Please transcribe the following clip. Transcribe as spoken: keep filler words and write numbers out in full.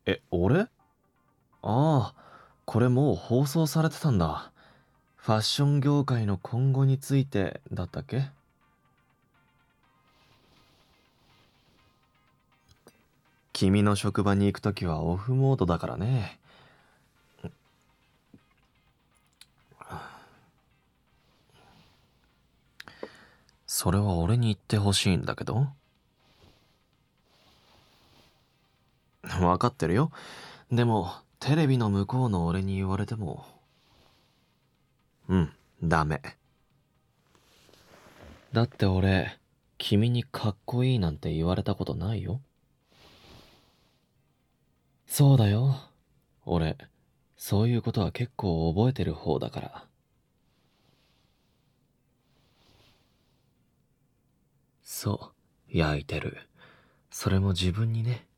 え、俺？ああ、これもう放送されてたんだ。ファッション業界の今後についてだったっけ？君の職場に行くときはオフモードだからね。それは俺に言ってほしいんだけど。わかってるよ。でも、テレビの向こうの俺に言われても。うん、ダメ。だって俺、君にかっこいいなんて言われたことないよ。そうだよ。俺、そういうことは結構覚えてる方だから。そう、焼いてる。それも自分にね。